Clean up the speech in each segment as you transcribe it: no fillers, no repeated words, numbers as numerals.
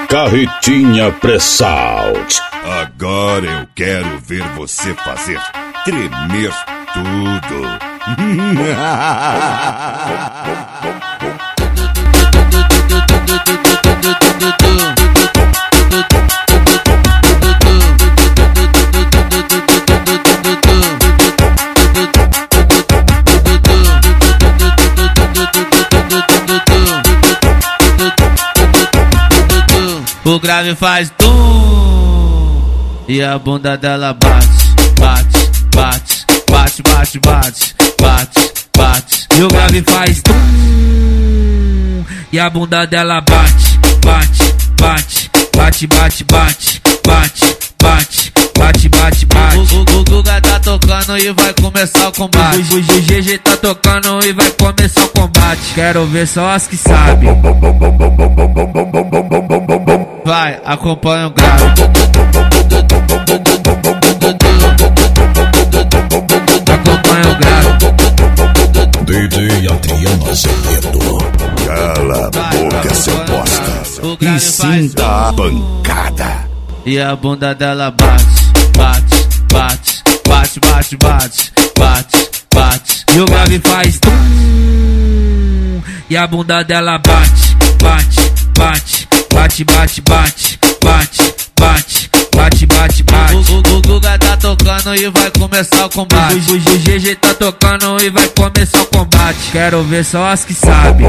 Carretinha Pré-Salt. Agora eu quero ver você fazer tremer tudo. O grave faz tum e a bunda dela bate, bate, bate, bate, bate, bate, bate, bate. E o grave faz tum e a bunda dela bate, bate, bate, bate, bate, bate, bate, bate, bate, bate, bate. O Guga tá tocando e vai começar o combate. O GG tá tocando e vai começar o combate. Quero ver só as que sabem. Vai, acompanha o grave. Acompanha o grave. DJ Adriano Azevedo. Cala a boca, seu bosta. E sinta a pancada. E a bunda dela bate, bate, bate, bate, bate, bate, bate, bate. E o grave faz tum e a bunda dela bate, bate, bate, bate, bate, bate, bate, bate, bate, bate, bate. O Guga tá tocando e vai começar o combate. O GG tá tocando e vai começar o combate. Quero ver só as que sabem.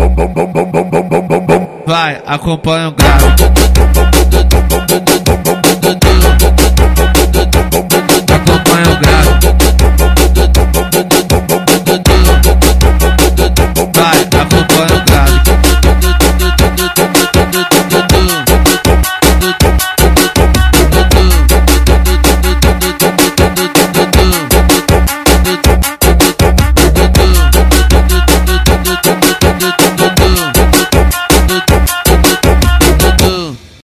Vai, acompanha o grave.